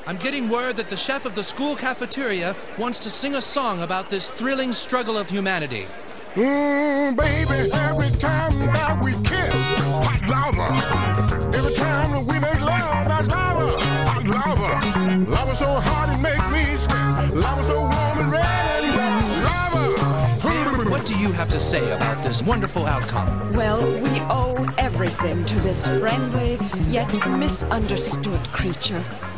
I'm getting word that the chef of the school cafeteria wants to sing a song about this thrilling struggle of humanity. Baby, every time that we kiss, hot lava. Every time that we make love, that's lava. Hot lava. Lava so hot it makes me sweat. Lava so warm and red and lava. What do you have to say about this wonderful outcome? Well, we owe everything to this friendly yet misunderstood creature.